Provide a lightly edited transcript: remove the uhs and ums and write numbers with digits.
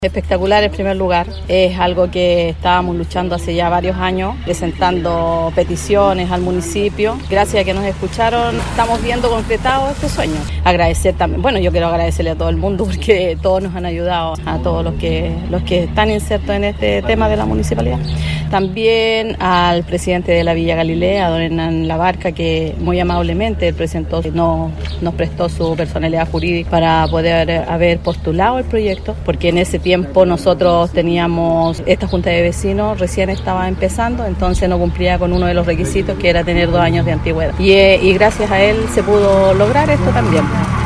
Espectacular en primer lugar, es algo que estábamos luchando hace ya varios años, presentando peticiones al municipio. Gracias a que nos escucharon, estamos viendo concretado este sueño. Agradecer también, bueno, yo quiero agradecerle a todo el mundo porque todos nos han ayudado, a todos los que están insertos en este tema de la municipalidad. También al presidente de la Villa Galilea, don Hernán Labarca, que muy amablemente nos prestó su personalidad jurídica para poder haber postulado el proyecto, porque en ese tiempo nosotros teníamos, esta junta de vecinos recién estaba empezando, entonces no cumplía con uno de los requisitos que era tener 2 años de antigüedad. Y gracias a él se pudo lograr esto también.